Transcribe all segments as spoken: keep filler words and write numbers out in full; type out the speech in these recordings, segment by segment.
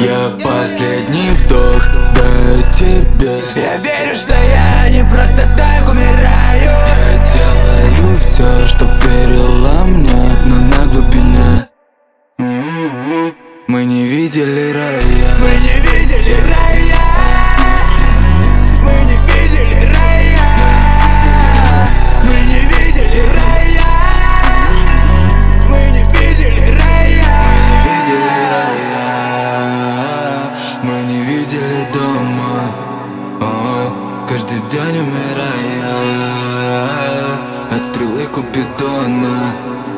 Я последний вдох даю тебе. Я верю, что я не просто так умираю. Я делаю все, чтоб верила мне, но на глубине. Мы не видели рая. Мы не видели рая. Мы не видели рая. Мы не видели рая. Мы не видели рая. Мы не видели дома. О, каждый день умирая от стрелы Купидона.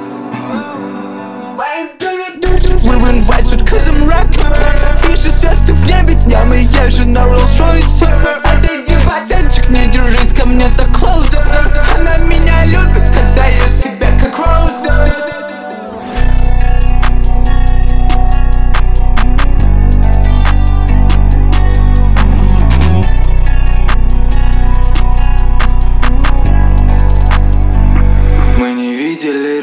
Wearing white suit cause I'm rockin'. Выше звезды в небе днем, и я же на Rolls-Royce. Отойди, пацанчик, не держись ко мне так close. Она меня любит, когда я себя как Роуз. Мы не видели